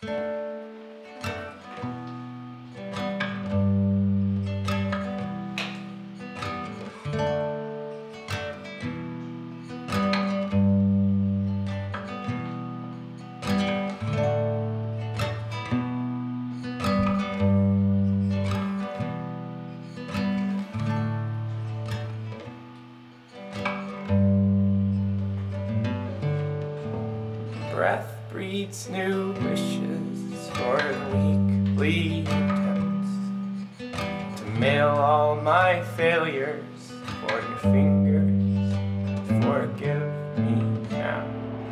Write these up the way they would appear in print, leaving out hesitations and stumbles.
Breath breeds new wishes for weekly attempts to mail all my failures for your fingers. Forgive me now.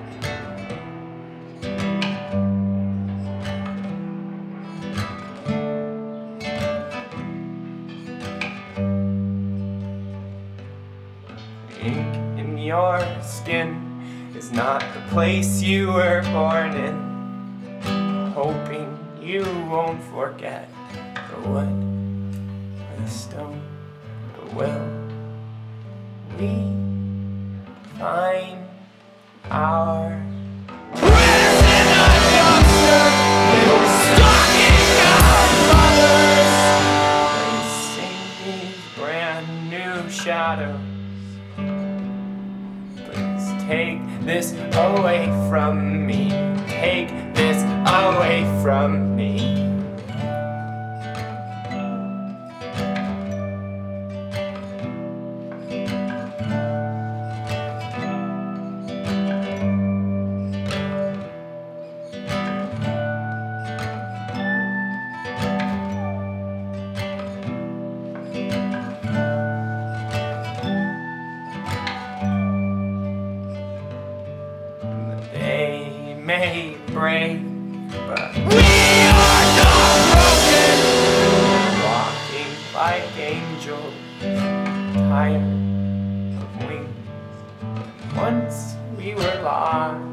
Ink in your skin is not the place you were born in. Hoping you won't forget the wood or the stone. But will we find our brand new shadows? Please take this away from me. Take this away from me. They may break, but we are not broken. Walking like angels, tired of wings. Once we were lost.